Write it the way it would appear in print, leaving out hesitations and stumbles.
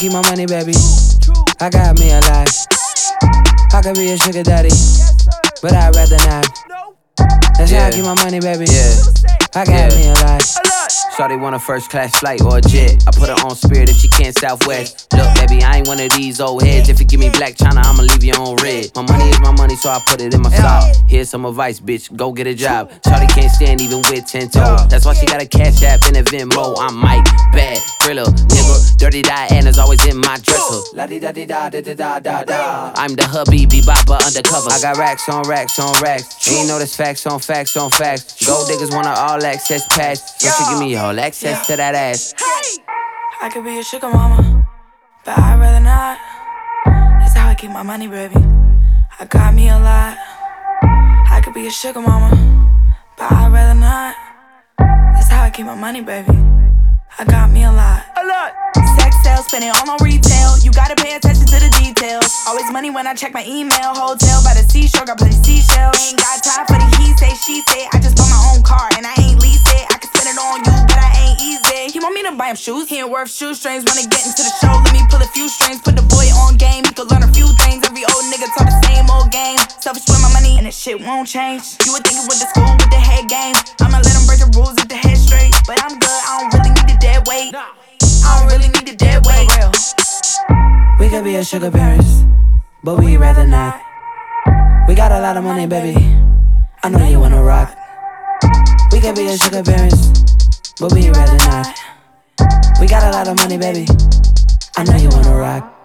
keep my money, baby. I got me a lot. I could be a sugar daddy, but I'd rather not. That's how I keep my money, baby. I got me a lot. Shawty want a first class flight or a jet. I put her on Spirit if she can't Southwest. Look, baby, I ain't one of these old heads. If you give me Black China, I'ma leave you on red. My money is my money, so I put it in my sock. Here's some advice, bitch, go get a job. Shawty can't stand even with 10 toes. That's why she got a cash app in a Venmo. I'm Mike, bad, thriller, nigga. Dirty Diana's always in my dresser. La-di-da-di-da-da-da-da-da. I'm the hubby, bebopper, undercover. I got racks on racks on racks. Ain't know this facts on facts on facts. Gold diggers want an all access pass. So she give me all access to that ass. I could be a sugar mama, but I'd rather not. That's how I keep my money, baby. I got me a lot. I could be a sugar mama, but I'd rather not. That's how I keep my money, baby. I got me a lot. Sex sales, spend it all on retail. You gotta pay attention to the details. Always money when I check my email. Hotel by the seashore, got plenty seashells. Ain't got time for the he say, she say. I just bought my own car and I ain't lease it. I can spend it on you, but I ain't easy. He want me to buy him shoes, he ain't worth shoestrings. Wanna get into the show, let me pull a few strings. Put the boy on game, he could learn a few things. Every old nigga talk the same old game. Selfish with my money and this shit won't change. You would think it with the school with the head game. I'ma let him break the rules if the head straight. But I'm good, I don't really need the dead weight. I don't really need the dead weight. We could be a sugar parents, but we'd rather not. We got a lot of money, baby. I know you wanna rock. We could be a sugar parents, but we'd rather not. We got a lot of money, baby. I know you wanna rock.